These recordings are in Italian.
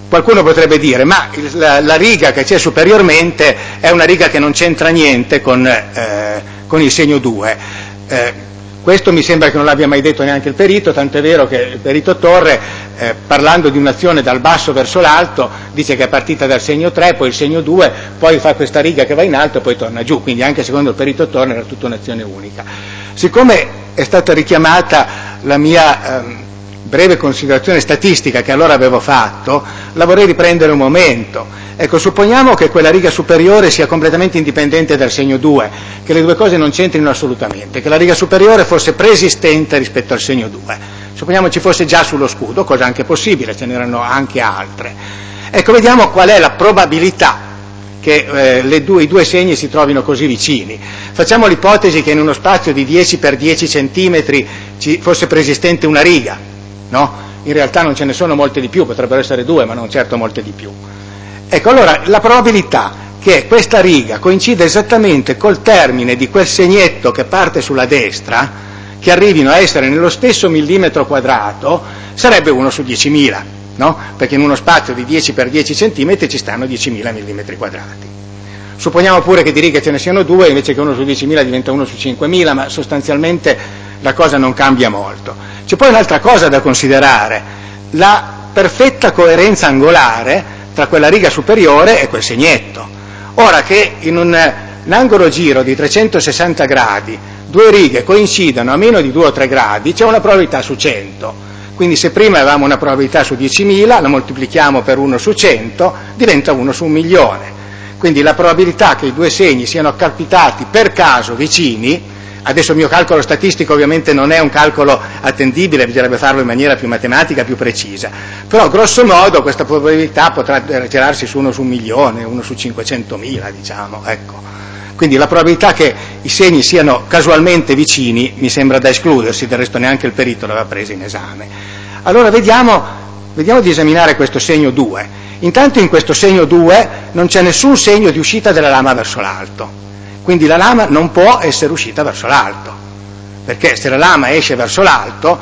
Qualcuno potrebbe dire, ma la riga che c'è superiormente è una riga che non c'entra niente con il segno 2. Questo mi sembra che non l'abbia mai detto neanche il perito, tant'è vero che il perito Torre, parlando di un'azione dal basso verso l'alto, dice che è partita dal segno 3, poi il segno 2, poi fa questa riga che va in alto e poi torna giù, quindi anche secondo il perito Torre era tutta un'azione unica. Siccome è stata richiamata la mia breve considerazione statistica che allora avevo fatto, la vorrei riprendere un momento. Ecco, supponiamo che quella riga superiore sia completamente indipendente dal segno 2, che le due cose non c'entrino assolutamente, che la riga superiore fosse preesistente rispetto al segno 2. Supponiamo ci fosse già sullo scudo, cosa anche possibile, ce n'erano anche altre. Ecco, vediamo qual è la probabilità che i due segni si trovino così vicini. Facciamo l'ipotesi che in uno spazio di 10 per 10 centimetri ci fosse preesistente una riga. No? In realtà non ce ne sono molte di più, potrebbero essere 2, ma non certo molte di più. Ecco, allora la probabilità che questa riga coincida esattamente col termine di quel segnetto che parte sulla destra, che arrivino a essere nello stesso millimetro quadrato, sarebbe 1 su 10.000, no? Perché in uno spazio di 10 per 10 centimetri ci stanno 10.000 millimetri quadrati. Supponiamo pure che di righe ce ne siano 2, invece che 1 su 10.000 diventa 1 su 5.000, ma sostanzialmente la cosa non cambia molto. C'è poi un'altra cosa da considerare, la perfetta coerenza angolare tra quella riga superiore e quel segnetto. Ora che in un angolo giro di 360 gradi due righe coincidano a meno di 2 o 3 gradi, c'è una probabilità su 100. Quindi se prima avevamo una probabilità su 10.000, la moltiplichiamo per 1 su 100, diventa 1 su 1.000.000. Quindi la probabilità che i due segni siano capitati per caso vicini. Adesso il mio calcolo statistico ovviamente non è un calcolo attendibile, bisognerebbe farlo in maniera più matematica, più precisa, però grosso modo questa probabilità potrà girarsi su 1 su 1.000.000, 1 su 500.000, diciamo, ecco. Quindi la probabilità che i segni siano casualmente vicini mi sembra da escludersi, del resto neanche il perito l'aveva presa in esame. Allora vediamo di esaminare questo segno 2. Intanto in questo segno 2 non c'è nessun segno di uscita della lama verso l'alto. Quindi la lama non può essere uscita verso l'alto, perché se la lama esce verso l'alto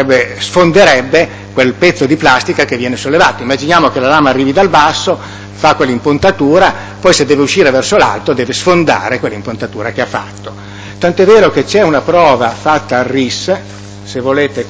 sfonderebbe quel pezzo di plastica che viene sollevato. Immaginiamo che la lama arrivi dal basso, fa quell'impuntatura, poi se deve uscire verso l'alto deve sfondare quell'impuntatura che ha fatto. Tant'è vero che c'è una prova fatta al RIS, se volete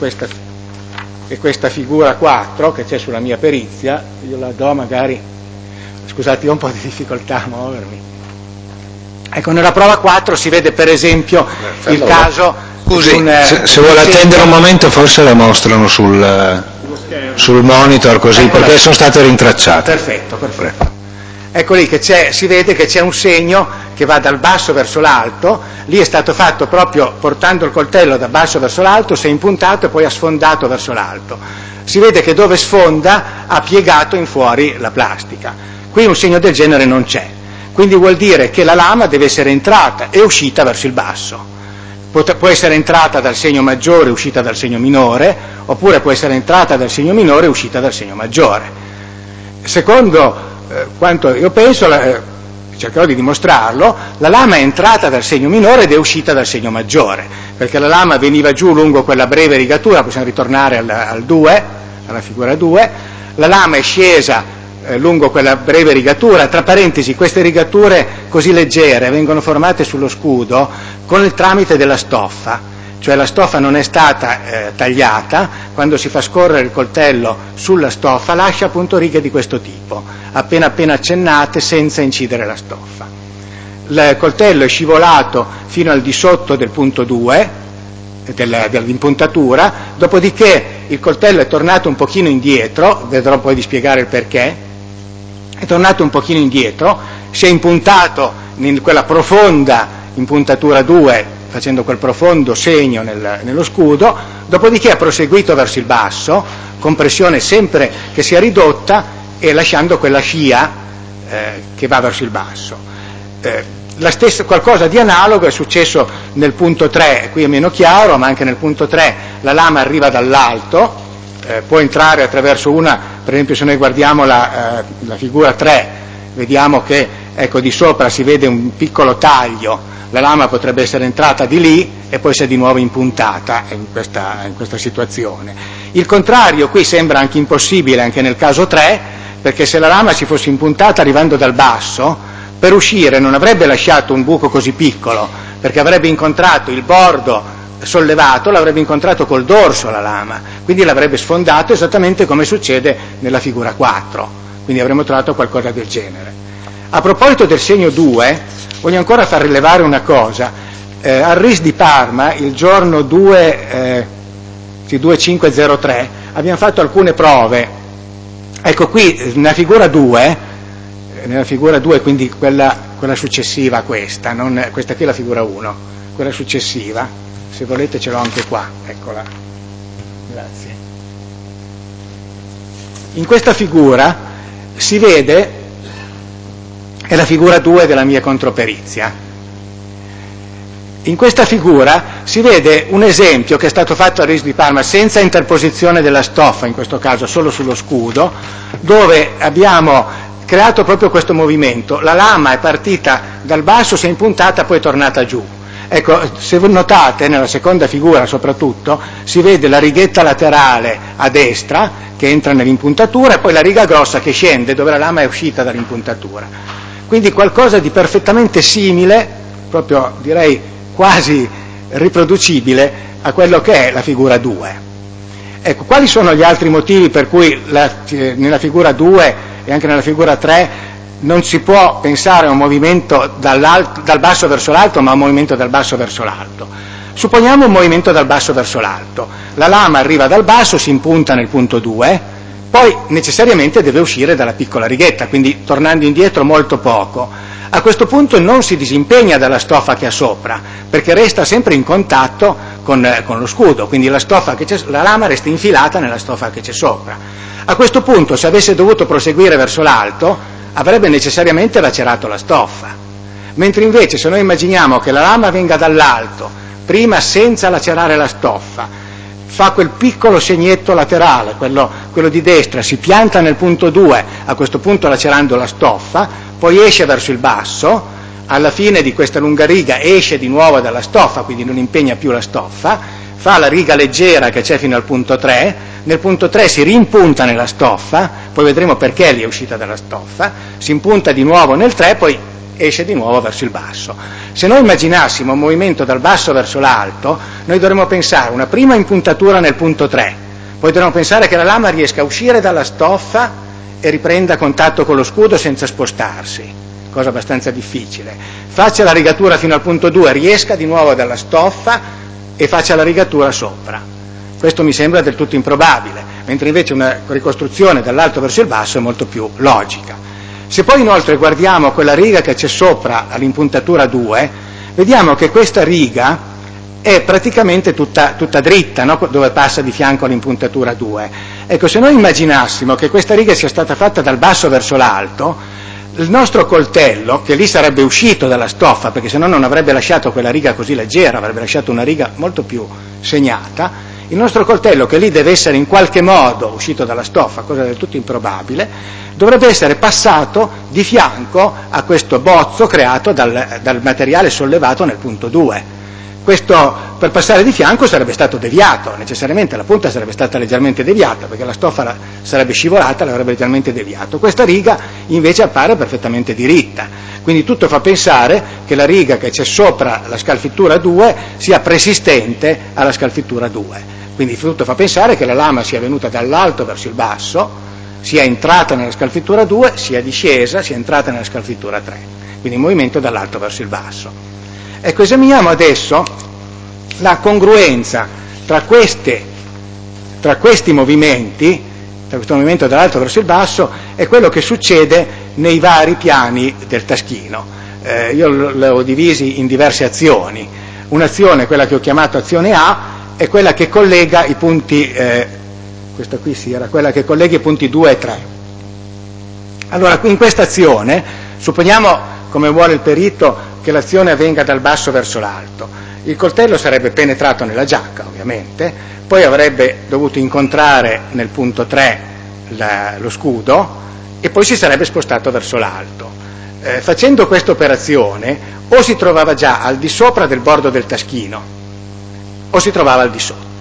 questa figura 4 che c'è sulla mia perizia, io la do magari, scusate, ho un po' di difficoltà a muovermi. Ecco, nella prova 4 si vede per esempio il caso. Scusi, se vuole attendere un momento forse la mostrano sul monitor così, ecco, perché sono state rintracciate. Perfetto. Ecco lì che si vede che c'è un segno che va dal basso verso l'alto, lì è stato fatto proprio portando il coltello da basso verso l'alto, si è impuntato e poi ha sfondato verso l'alto. Si vede che dove sfonda ha piegato in fuori la plastica. Qui un segno del genere non c'è. Quindi vuol dire che la lama deve essere entrata e uscita verso il basso. Può essere entrata dal segno maggiore e uscita dal segno minore, oppure può essere entrata dal segno minore e uscita dal segno maggiore. Secondo quanto io penso, cercherò di dimostrarlo, la lama è entrata dal segno minore ed è uscita dal segno maggiore, perché la lama veniva giù lungo quella breve rigatura, possiamo ritornare al 2, alla figura 2, la lama è scesa lungo quella breve rigatura. Tra parentesi, queste rigature così leggere vengono formate sullo scudo con il tramite della stoffa, cioè la stoffa non è stata tagliata, quando si fa scorrere il coltello sulla stoffa lascia appunto righe di questo tipo, appena accennate senza incidere la stoffa. Il coltello è scivolato fino al di sotto del punto 2 dell'impuntatura, dopodiché il coltello è tornato un pochino indietro, vedrò poi di spiegare il perché. È tornato un pochino indietro, si è impuntato in quella profonda impuntatura 2, facendo quel profondo segno nello scudo, dopodiché ha proseguito verso il basso, con pressione sempre che si è ridotta e lasciando quella scia che va verso il basso. Qualcosa di analogo è successo nel punto 3, qui è meno chiaro, ma anche nel punto 3 la lama arriva dall'alto, può entrare attraverso per esempio se noi guardiamo la figura 3, vediamo che ecco di sopra si vede un piccolo taglio, la lama potrebbe essere entrata di lì e poi si è di nuovo impuntata in questa situazione. Il contrario qui sembra anche impossibile, anche nel caso 3, perché se la lama si fosse impuntata arrivando dal basso, per uscire non avrebbe lasciato un buco così piccolo, perché avrebbe incontrato il bordo sollevato, l'avrebbe incontrato col dorso la lama, quindi l'avrebbe sfondato esattamente come succede nella figura 4, quindi avremmo trovato qualcosa del genere. A proposito del segno 2, voglio ancora far rilevare una cosa. Al RIS di Parma, il giorno 2503, abbiamo fatto alcune prove. Ecco qui, nella figura 2, quindi quella successiva a questa, non, questa qui è la figura 1, quella successiva, se volete ce l'ho anche qua, eccola, grazie. In questa figura si vede, è la figura 2 della mia controperizia. In questa figura si vede un esempio che è stato fatto a RIS di Parma senza interposizione della stoffa, in questo caso solo sullo scudo, dove abbiamo creato proprio questo movimento. La lama è partita dal basso, si è impuntata, poi è tornata giù. Ecco, se notate, nella seconda figura soprattutto, si vede la righetta laterale a destra che entra nell'impuntatura e poi la riga grossa che scende dove la lama è uscita dall'impuntatura. Quindi qualcosa di perfettamente simile, proprio direi quasi riproducibile a quello che è la figura 2. Ecco, quali sono gli altri motivi per cui nella figura 2 e anche nella figura 3 non si può pensare a un movimento dal basso verso l'alto, ma a un movimento dal basso verso l'alto? Supponiamo un movimento dal basso verso l'alto. La lama arriva dal basso, si impunta nel punto 2, poi necessariamente deve uscire dalla piccola righetta, quindi tornando indietro molto poco. A questo punto non si disimpegna dalla stoffa che ha sopra, perché resta sempre in contatto con lo scudo, quindi la lama resta infilata nella stoffa che c'è sopra. A questo punto, se avesse dovuto proseguire verso l'alto, avrebbe necessariamente lacerato la stoffa. Mentre invece, se noi immaginiamo che la lama venga dall'alto, prima senza lacerare la stoffa, fa quel piccolo segnetto laterale, quello di destra, si pianta nel punto 2, a questo punto lacerando la stoffa, poi esce verso il basso, alla fine di questa lunga riga esce di nuovo dalla stoffa, quindi non impegna più la stoffa, fa la riga leggera che c'è fino al punto 3, nel punto 3 si rimpunta nella stoffa, poi vedremo perché lì è uscita dalla stoffa, si impunta di nuovo nel 3, poi esce di nuovo verso il basso. Se noi immaginassimo un movimento dal basso verso l'alto, noi dovremmo pensare una prima impuntatura nel punto 3, poi dovremmo pensare che la lama riesca a uscire dalla stoffa e riprenda contatto con lo scudo senza spostarsi, cosa abbastanza difficile. Faccia la rigatura fino al punto 2, riesca di nuovo dalla stoffa e faccia la rigatura sopra. Questo mi sembra del tutto improbabile, mentre invece una ricostruzione dall'alto verso il basso è molto più logica. Se poi inoltre guardiamo quella riga che c'è sopra all'impuntatura 2, vediamo che questa riga è praticamente tutta dritta, no? Dove passa di fianco all'impuntatura 2. Ecco, se noi immaginassimo che questa riga sia stata fatta dal basso verso l'alto, il nostro coltello, che lì sarebbe uscito dalla stoffa, perché se no non avrebbe lasciato quella riga così leggera, avrebbe lasciato una riga molto più segnata, il nostro coltello, che lì deve essere in qualche modo uscito dalla stoffa, cosa del tutto improbabile, dovrebbe essere passato di fianco a questo bozzo creato dal materiale sollevato nel punto 2. Questo, per passare di fianco, sarebbe stato deviato, necessariamente la punta sarebbe stata leggermente deviata, perché la stoffa sarebbe scivolata, l'avrebbe leggermente deviato. Questa riga invece appare perfettamente diritta, quindi tutto fa pensare che la riga che c'è sopra la scalfittura 2 sia preesistente alla scalfittura 2. Quindi tutto fa pensare che la lama sia venuta dall'alto verso il basso, sia entrata nella scalfittura 2, sia discesa, sia entrata nella scalfittura 3. Quindi in movimento dall'alto verso il basso. Ecco, esaminiamo adesso la congruenza tra questi movimenti, tra questo movimento dall'alto verso il basso, e quello che succede nei vari piani del taschino. Io li ho divisi in diverse azioni. Un'azione, quella che ho chiamato azione A, è quella che collega i punti, questa qui sì, era quella che collega i punti 2 e 3. Allora, in questa azione, supponiamo, come vuole il perito, che l'azione avvenga dal basso verso l'alto. Il coltello sarebbe penetrato nella giacca, ovviamente, poi avrebbe dovuto incontrare nel punto 3 lo scudo e poi si sarebbe spostato verso l'alto. Facendo questa operazione, o si trovava già al di sopra del bordo del taschino, o si trovava al di sotto.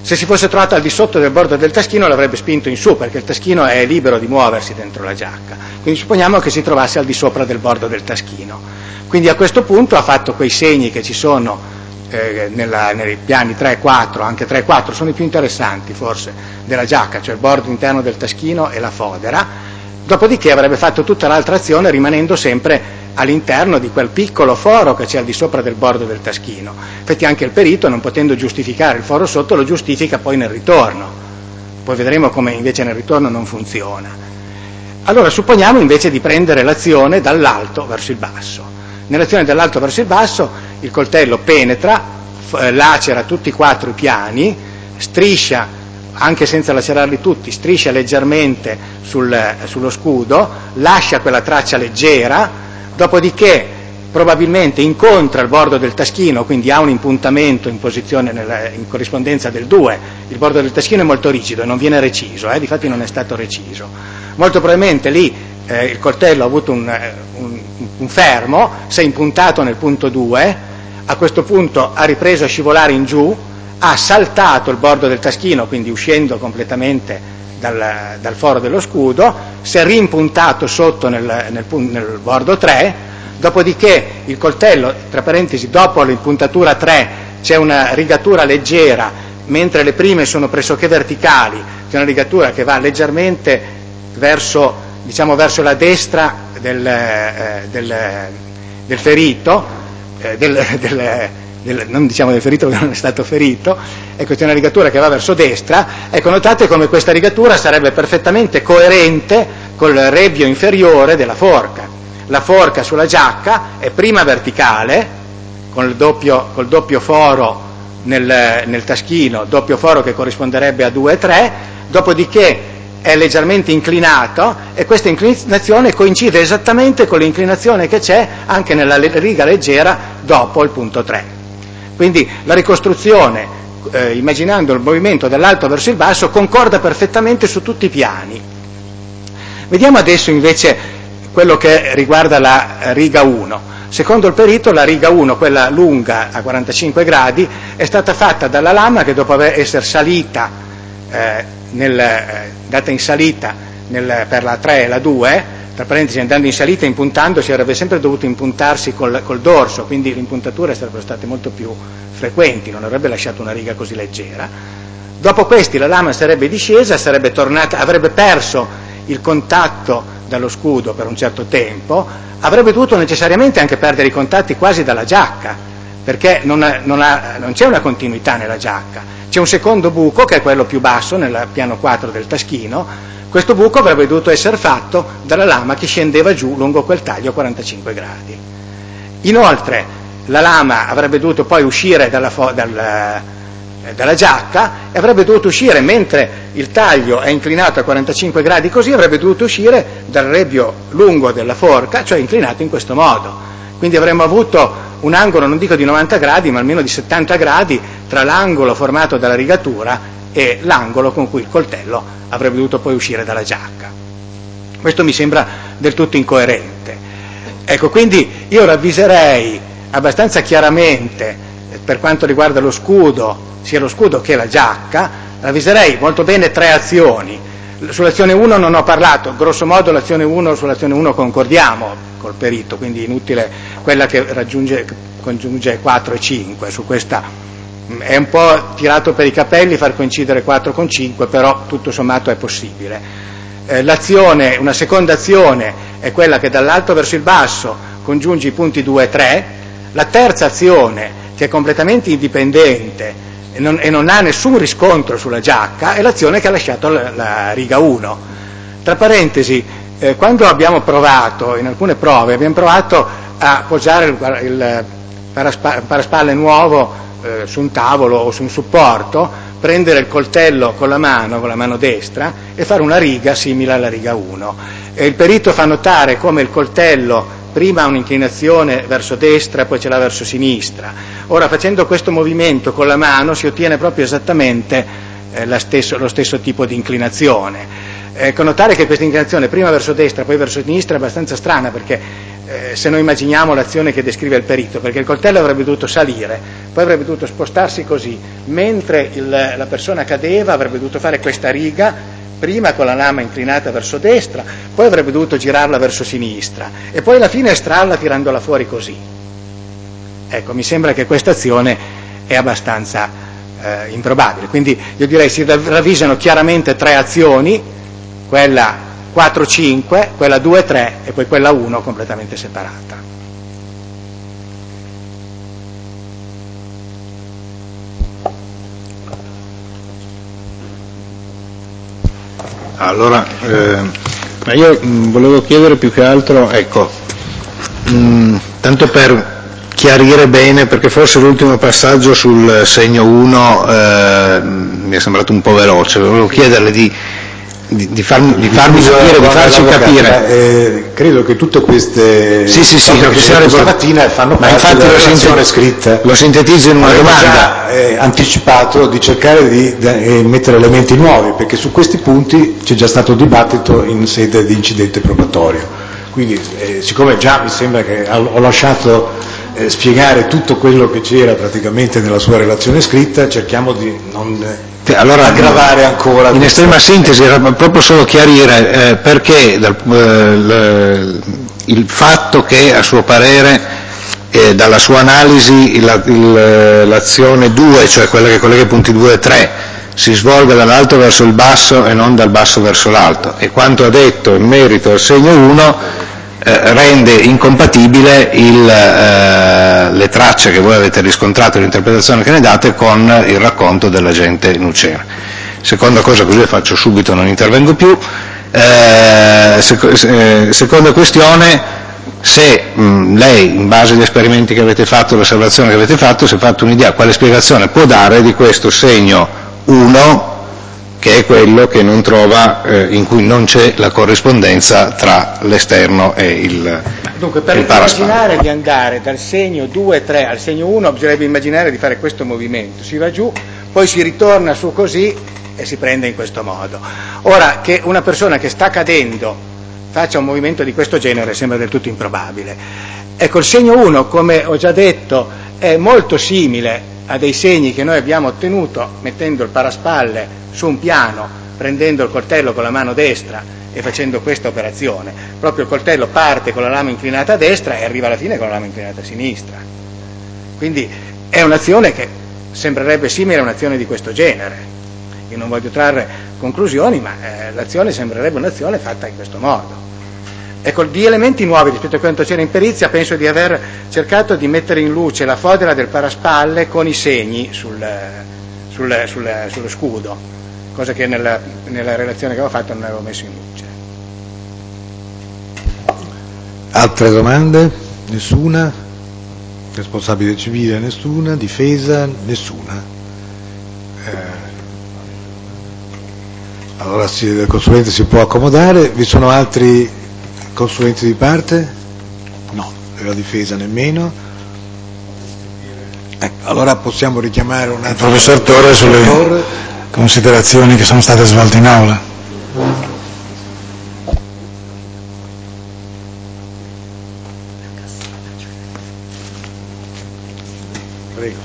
Se si fosse trovato al di sotto del bordo del taschino l'avrebbe spinto in su, perché il taschino è libero di muoversi dentro la giacca. Quindi supponiamo che si trovasse al di sopra del bordo del taschino. Quindi a questo punto ha fatto quei segni che ci sono nei piani 3 e 4, anche 3 e 4 sono i più interessanti forse della giacca, cioè il bordo interno del taschino e la fodera. Dopodiché avrebbe fatto tutta l'altra azione rimanendo sempre all'interno di quel piccolo foro che c'è al di sopra del bordo del taschino. Infatti anche il perito, non potendo giustificare il foro sotto, lo giustifica poi nel ritorno. Poi vedremo come invece nel ritorno non funziona. Allora supponiamo invece di prendere l'azione dall'alto verso il basso. Nell'azione dall'alto verso il basso il coltello penetra, lacera tutti e 4 i piani, striscia, anche senza lacerarli tutti, striscia leggermente sullo scudo, lascia quella traccia leggera, dopodiché probabilmente incontra il bordo del taschino, quindi ha un impuntamento in posizione in corrispondenza del 2. Il bordo del taschino è molto rigido e non viene reciso, difatti non è stato reciso. Molto probabilmente lì il coltello ha avuto un fermo, si è impuntato nel punto 2, a questo punto ha ripreso a scivolare in giù, ha saltato il bordo del taschino, quindi uscendo completamente dal foro dello scudo, si è rimpuntato sotto nel bordo 3, dopodiché il coltello, tra parentesi, dopo l'impuntatura 3 c'è una rigatura leggera, mentre le prime sono pressoché verticali, c'è una rigatura che va leggermente verso la destra del ferito, non diciamo del ferito perché non è stato ferito, ecco, c'è una rigatura che va verso destra. Ecco, notate come questa rigatura sarebbe perfettamente coerente col rebbio inferiore della forca. La forca sulla giacca è prima verticale, col doppio foro nel taschino, doppio foro che corrisponderebbe a 2 e 3, dopodiché è leggermente inclinato e questa inclinazione coincide esattamente con l'inclinazione che c'è anche nella riga leggera dopo il punto 3. Quindi la ricostruzione, immaginando il movimento dall'alto verso il basso, concorda perfettamente su tutti i piani. Vediamo adesso invece quello che riguarda la riga 1. Secondo il perito la riga 1, quella lunga a 45 gradi, è stata fatta dalla lama che dopo essere salita data in salita per la 3 e la 2, tra parentesi andando in salita e impuntandosi avrebbe sempre dovuto impuntarsi col dorso, quindi le impuntature sarebbero state molto più frequenti, non avrebbe lasciato una riga così leggera. Dopo questi la lama sarebbe discesa, sarebbe tornata, avrebbe perso il contatto dallo scudo per un certo tempo, avrebbe dovuto necessariamente anche perdere i contatti quasi dalla giacca, perché non c'è una continuità nella giacca. C'è un secondo buco, che è quello più basso, nel piano 4 del taschino. Questo buco avrebbe dovuto essere fatto dalla lama che scendeva giù lungo quel taglio a 45 gradi. Inoltre, la lama avrebbe dovuto poi uscire dalla giacca e avrebbe dovuto uscire, mentre il taglio è inclinato a 45 gradi così, avrebbe dovuto uscire dal rebbio lungo della forca, cioè inclinato in questo modo. Quindi avremmo avuto un angolo, non dico di 90 gradi, ma almeno di 70 gradi tra l'angolo formato dalla rigatura e l'angolo con cui il coltello avrebbe dovuto poi uscire dalla giacca. Questo mi sembra del tutto incoerente. Ecco, quindi io ravviserei abbastanza chiaramente, per quanto riguarda lo scudo, sia lo scudo che la giacca, ravviserei molto bene 3 azioni. Sull'azione 1 non ho parlato, grosso modo sull'azione 1 concordiamo col perito, quindi inutile quella che congiunge 4 e 5, su questa è un po' tirato per i capelli far coincidere 4 con 5, però tutto sommato è possibile. Una seconda azione è quella che dall'alto verso il basso congiunge i punti 2 e 3, la terza azione, che è completamente indipendente e non ha nessun riscontro sulla giacca, è l'azione che ha lasciato la riga 1. Tra parentesi, quando abbiamo provato, in alcune prove, abbiamo provato a poggiare il paraspalle nuovo su un tavolo o su un supporto, prendere il coltello con la mano destra e fare una riga simile alla riga 1. Il perito fa notare come il coltello prima ha un'inclinazione verso destra, poi ce l'ha verso sinistra. Ora, facendo questo movimento con la mano si ottiene proprio esattamente lo stesso tipo di inclinazione. Notare che questa inclinazione prima verso destra poi verso sinistra è abbastanza strana, perché se noi immaginiamo l'azione che descrive il perito, perché il coltello avrebbe dovuto salire, poi avrebbe dovuto spostarsi così, mentre la persona cadeva avrebbe dovuto fare questa riga, prima con la lama inclinata verso destra, poi avrebbe dovuto girarla verso sinistra e poi alla fine estrarla tirandola fuori così. Ecco, mi sembra che questa azione è abbastanza improbabile, quindi io direi si ravvisano chiaramente 3 azioni, quella 4-5, quella 2-3 e poi quella 1 completamente separata. Allora, ma io volevo chiedere più che altro, ecco, tanto per chiarire bene, perché forse l'ultimo passaggio sul segno 1 mi è sembrato un po' veloce, volevo chiederle di farmi capire, di farci capire. Credo che tutte queste stamattina fanno parte della relazione scritta. Lo sintetizzo in una domanda. Già anticipato di cercare di mettere elementi nuovi, perché su questi punti c'è già stato dibattito in sede di incidente probatorio. Quindi siccome già mi sembra che ho lasciato spiegare tutto quello che c'era praticamente nella sua relazione scritta, cerchiamo di non aggravare ancora. In estrema sintesi era proprio solo chiarire perché il fatto che a suo parere dalla sua analisi l'azione 2, cioè quella che collega i punti 2 e 3, si svolga dall'alto verso il basso e non dal basso verso l'alto, e quanto ha detto in merito al segno 1 rende incompatibile le tracce che voi avete riscontrato, l'interpretazione che ne date, con il racconto dell'agente Nucera. Seconda cosa, così faccio subito, non intervengo più. Seconda questione, se lei, in base agli esperimenti che avete fatto, l'osservazione che avete fatto, si è fatto un'idea quale spiegazione può dare di questo segno 1, che è quello che non trova, in cui non c'è la corrispondenza tra l'esterno e il Dunque, per immaginare di andare dal segno 2-3 al segno 1 bisognerebbe immaginare di fare questo movimento, si va giù, poi si ritorna su così e si prende in questo modo. Ora, che una persona che sta cadendo faccia un movimento di questo genere sembra del tutto improbabile. Ecco, il segno 1, come ho già detto, è molto simile a dei segni che noi abbiamo ottenuto mettendo il paraspalle su un piano, prendendo il coltello con la mano destra e facendo questa operazione. Proprio il coltello parte con la lama inclinata a destra e arriva alla fine con la lama inclinata a sinistra. Quindi è un'azione che sembrerebbe simile a un'azione di questo genere. Io non voglio trarre conclusioni, ma l'azione sembrerebbe un'azione fatta in questo modo. Ecco, di elementi nuovi rispetto a quanto c'era in perizia, penso di aver cercato di mettere in luce la fodera del paraspalle con i segni sullo scudo, cosa che nella relazione che avevo fatto non avevo messo in luce. Altre domande? Nessuna? Responsabile civile? Nessuna? Difesa? Nessuna? Allora il consulente si può accomodare. Vi sono altri consulenti di parte? No, della difesa nemmeno. Allora possiamo richiamare un attimo il professor Torre sulle considerazioni che sono state svolte in aula. Prego.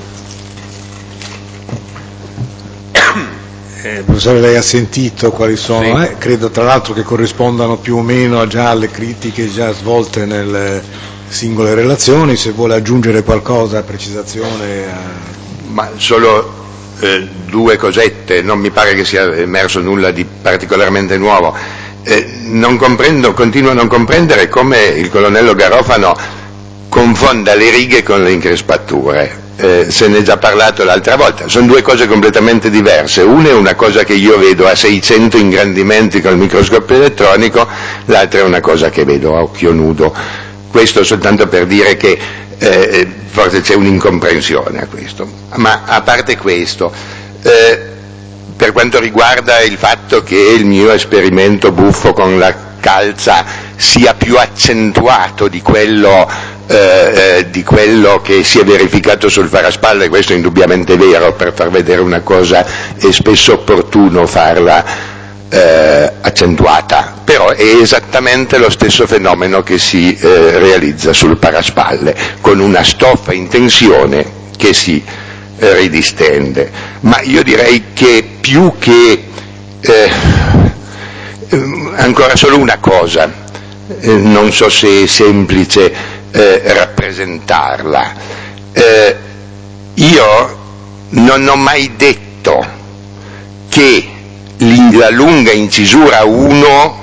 Professore, lei ha sentito quali sono, sì. Credo tra l'altro che corrispondano più o meno già alle critiche già svolte nelle singole relazioni. Se vuole aggiungere qualcosa, precisazione. Ma solo due cosette, non mi pare che sia emerso nulla di particolarmente nuovo. Continuo a non comprendere come il colonnello Garofano confonda le righe con le increspature. Se ne è già parlato l'altra volta, sono due cose completamente diverse. Una è una cosa che io vedo a 600 ingrandimenti col microscopio elettronico, l'altra è una cosa che vedo a occhio nudo. Questo soltanto per dire che forse c'è un'incomprensione a questo. Ma a parte questo, per quanto riguarda il fatto che il mio esperimento buffo con la calza sia più accentuato di quello che si è verificato sul paraspalle, questo è indubbiamente vero. Per far vedere una cosa è spesso opportuno farla accentuata, però è esattamente lo stesso fenomeno che si realizza sul paraspalle, con una stoffa in tensione che si ridistende. Ma io direi che più che ancora solo una cosa, non so se è semplice rappresentarla, io non ho mai detto che la lunga incisura 1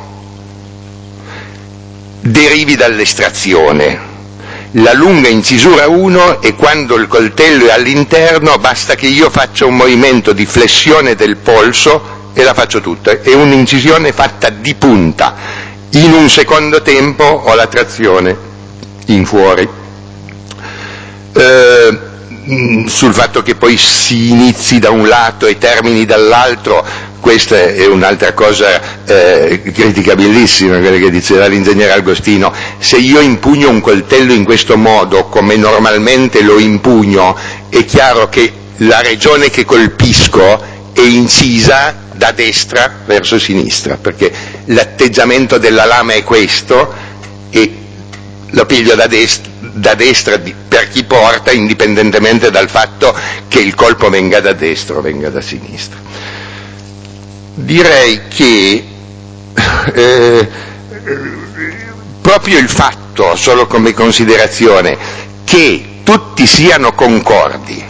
derivi dall'estrazione. La lunga incisura 1 è quando il coltello è all'interno, basta che io faccia un movimento di flessione del polso e la faccio tutta. È un'incisione fatta di punta. In un secondo tempo ho la trazione in fuori. Sul fatto che poi si inizi da un lato e termini dall'altro, questa è un'altra cosa criticabilissima, quella che diceva l'ingegnere Agostino. Se io impugno un coltello in questo modo, come normalmente lo impugno, è chiaro che la regione che colpisco è incisa da destra verso sinistra, perché l'atteggiamento della lama è questo e lo piglio da destra per chi porta, indipendentemente dal fatto che il colpo venga da destra o venga da sinistra. Direi che proprio il fatto, solo come considerazione, che tutti siano concordi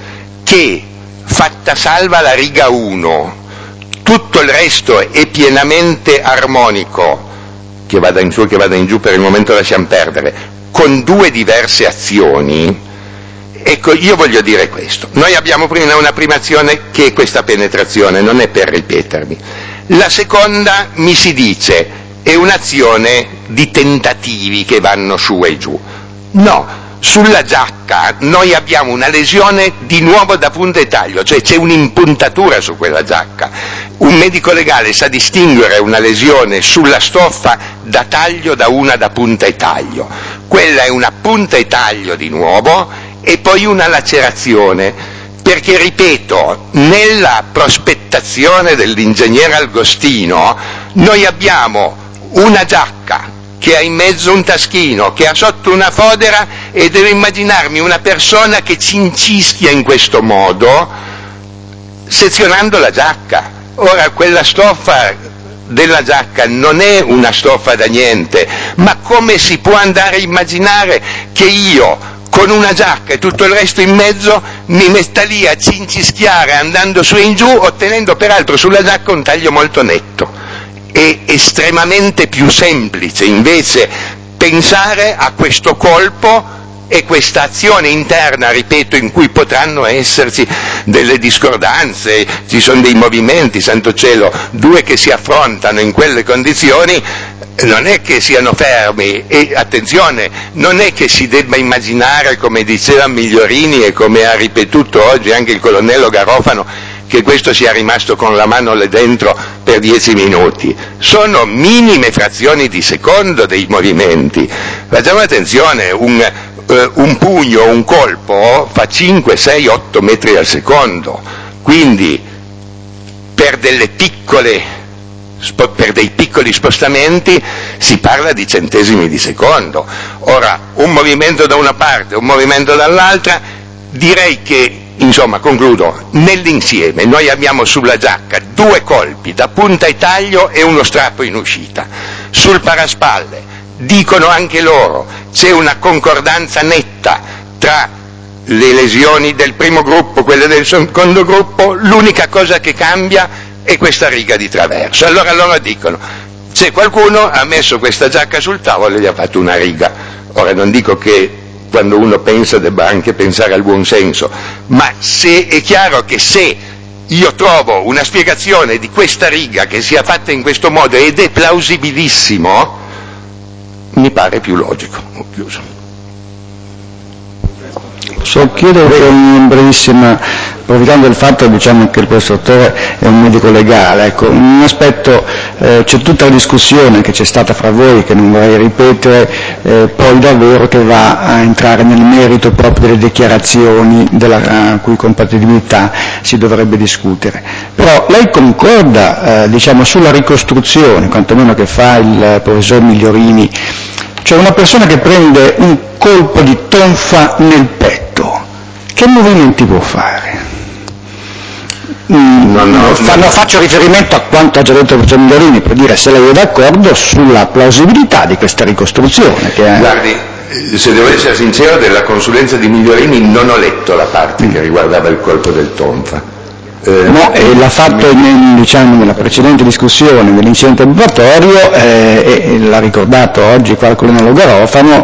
che, fatta salva la riga 1, tutto il resto è pienamente armonico, che vada in su, che vada in giù, per il momento lasciamo perdere, con 2 diverse azioni. Ecco, io voglio dire questo. Noi abbiamo prima una prima azione che è questa penetrazione, non è per ripetermi. La seconda, mi si dice, è un'azione di tentativi che vanno su e giù. No, sulla giacca noi abbiamo una lesione di nuovo da punta e taglio, cioè c'è un'impuntatura su quella giacca. Un medico legale sa distinguere una lesione sulla stoffa da taglio da una da punta e taglio. Quella è una punta e taglio di nuovo e poi una lacerazione, perché, ripeto, nella prospettazione dell'ingegnere Agostino noi abbiamo una giacca che ha in mezzo un taschino, che ha sotto una fodera, e devo immaginarmi una persona che ci incischia in questo modo sezionando la giacca. Ora, quella stoffa della giacca non è una stoffa da niente, ma come si può andare a immaginare che io con una giacca e tutto il resto in mezzo mi metta lì a cincischiare andando su e in giù, ottenendo peraltro sulla giacca un taglio molto netto? È estremamente più semplice invece pensare a questo colpo e questa azione interna, ripeto, in cui potranno esserci delle discordanze, ci sono dei movimenti, santo cielo, 2 che si affrontano in quelle condizioni non è che siano fermi, e attenzione, non è che si debba immaginare, come diceva Migliorini e come ha ripetuto oggi anche il colonnello Garofano, che questo sia rimasto con la mano là dentro per 10 minuti. Sono minime frazioni di secondo dei movimenti. Facciamo attenzione, un pugno, un colpo fa 5, 6, 8 metri al secondo, quindi per dei piccoli spostamenti si parla di centesimi di secondo. Ora, un movimento da una parte, un movimento dall'altra, direi che, insomma, concludo, nell'insieme noi abbiamo sulla giacca 2 colpi da punta e taglio e uno strappo in uscita. Sul paraspalle, dicono anche loro, c'è una concordanza netta tra le lesioni del primo gruppo, quelle del secondo gruppo, l'unica cosa che cambia è questa riga di traverso. Allora loro dicono, c'è qualcuno ha messo questa giacca sul tavolo e gli ha fatto una riga. Ora non dico che quando uno pensa debba anche pensare al buon senso, ma se è chiaro che se io trovo una spiegazione di questa riga che sia fatta in questo modo ed è plausibilissimo, mi pare più logico. Ho chiuso. Posso chiedere una brevissima approfittando del fatto diciamo, che il professor Torre è un medico legale, ecco, un aspetto, c'è tutta la discussione che c'è stata fra voi, che non vorrei ripetere, poi davvero che va a entrare nel merito proprio delle dichiarazioni della cui compatibilità si dovrebbe discutere. Però lei concorda diciamo, sulla ricostruzione, quantomeno che fa il professor Migliorini, cioè una persona che prende un colpo di tonfa nel petto, che movimenti può fare? Faccio riferimento a quanto ha già detto il professor Migliorini per dire se lei è d'accordo sulla plausibilità di questa ricostruzione. Guardi, se devo essere sincero, della consulenza di Migliorini non ho letto la parte che riguardava il colpo del tonfa. No, l'ha fatto diciamo, nella precedente discussione dell'incidente probatorio e l'ha ricordato oggi qua il colonnello Garofano,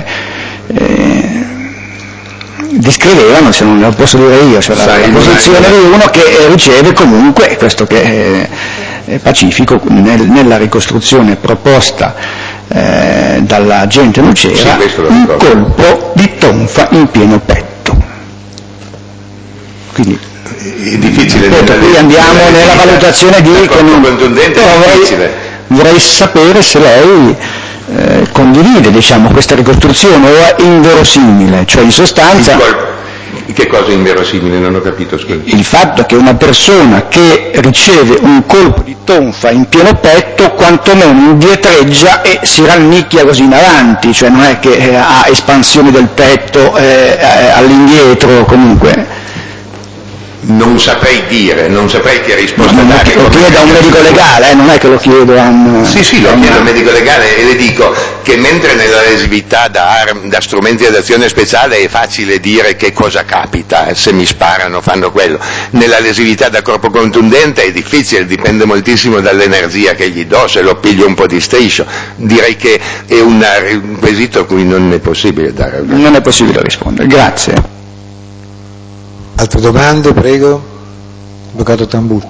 descrivevano, se non lo posso dire io, cioè la posizione di uno che riceve comunque, questo che è pacifico, nella ricostruzione proposta dall'agente Nucera, un colpo di tonfa in pieno petto. Quindi, è difficile. Qui andiamo nella valutazione di contundente, vorrei sapere se lei condivide diciamo, questa ricostruzione o è inverosimile, cioè in sostanza che cosa è inverosimile? Non ho capito, scusa. Il fatto che una persona che riceve un colpo di tonfa in pieno petto quantomeno indietreggia e si rannicchia così in avanti, cioè non è che ha espansione del petto all'indietro comunque. Non saprei dire, non saprei che risposta dare. Lo chiedo a un medico legale, non è che lo chiedo a un... Sì, lo chiedo a un medico legale e le dico che mentre nella lesività da strumenti ad azione speciale è facile dire che cosa capita, se mi sparano fanno quello, nella lesività da corpo contundente è difficile, dipende moltissimo dall'energia che gli do, se lo piglio un po' di striscio. Direi che è un quesito a cui non è possibile dare. Non è possibile rispondere, grazie. Altre domande, prego. Avvocato Tamburo.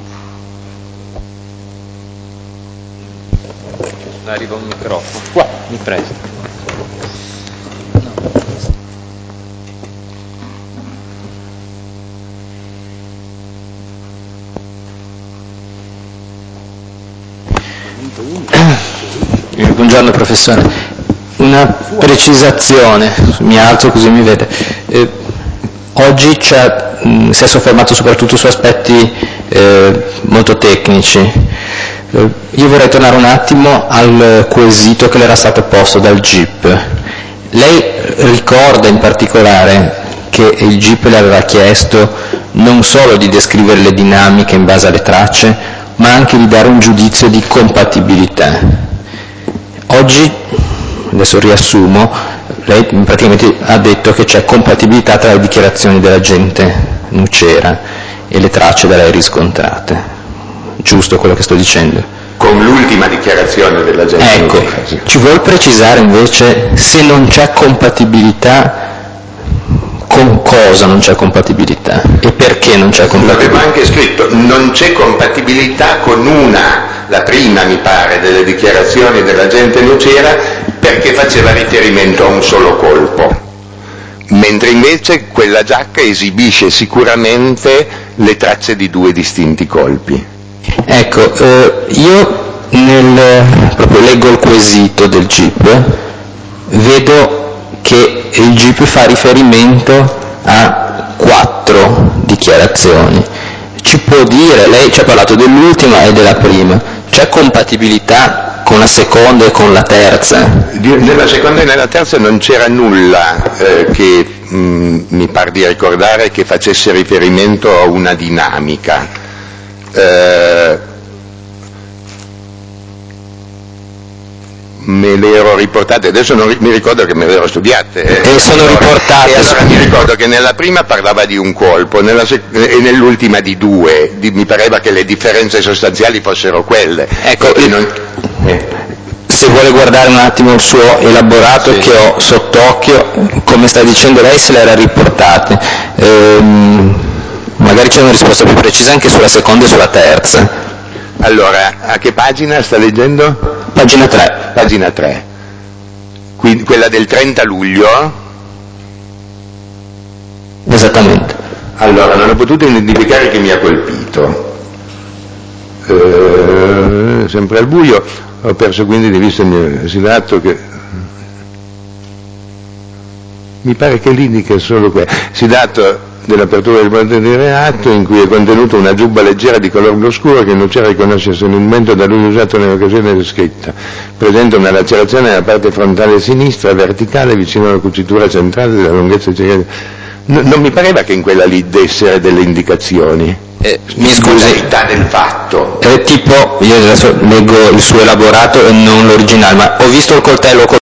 Arriva un microfono. Qua, mi presti. Buongiorno professore. Una precisazione, mi alzo così mi vede. Oggi si è soffermato soprattutto su aspetti molto tecnici. Io vorrei tornare un attimo al quesito che le era stato posto dal GIP. Lei ricorda in particolare che il GIP le aveva chiesto non solo di descrivere le dinamiche in base alle tracce, ma anche di dare un giudizio di compatibilità. Oggi, adesso riassumo, lei praticamente ha detto che c'è compatibilità tra le dichiarazioni dell'agente Nucera e le tracce da lei riscontrate. Giusto quello che sto dicendo? Con l'ultima dichiarazione dell'agente Nucera. Ecco, ci vuol precisare invece se non c'è compatibilità, con cosa non c'è compatibilità e perché non c'è compatibilità? L'avevo anche scritto, non c'è compatibilità con la prima mi pare, delle dichiarazioni dell'agente Nucera, perché faceva riferimento a un solo colpo, mentre invece quella giacca esibisce sicuramente le tracce di due distinti colpi. Ecco, io proprio leggo il quesito del GIP, vedo che il GIP fa riferimento a 4 dichiarazioni. Ci può dire, lei ci ha parlato dell'ultima e della prima, c'è compatibilità con la seconda e con la terza? Nella seconda e nella terza non c'era nulla che mi par di ricordare che facesse riferimento a una dinamica. Me le ero riportate, adesso non mi ricordo che me le ero studiate. E sono riportate. E allora mi ricordo che nella prima parlava di un colpo e nell'ultima di 2, mi pareva che le differenze sostanziali fossero quelle. Ecco, se vuole guardare un attimo il suo elaborato, sì, che ho sott'occhio, come sta dicendo lei se le era riportate. Magari c'è una risposta più precisa anche sulla seconda e sulla terza. Allora, a che pagina sta leggendo? Pagina 3. Pagina 3. Quindi quella del 30 luglio? Esattamente. Allora, non ho potuto identificare chi mi ha colpito. Sempre al buio, ho perso quindi di vista il mio sidato che mi pare che l'indica solo sidato dell'apertura del bollino di reato, in cui è contenuta una giubba leggera di color blu scuro che non c'era a riconoscersi nell'indumento da lui usato nell'occasione descritta. Presenta una lacerazione nella parte frontale sinistra verticale vicino alla cucitura centrale della lunghezza di... Non mi pareva che in quella lì dessero delle indicazioni. Mi scusi, del fatto. Tipo, io adesso leggo il suo elaborato e non l'originale, ma ho visto il coltello